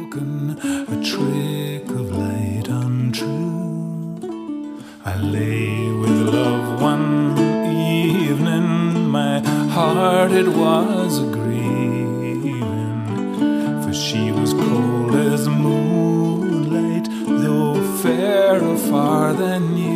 broken, a trick of light untrue. I lay with love one evening, my heart it was a-grieving, for she was cold as moonlight, though fairer far than you.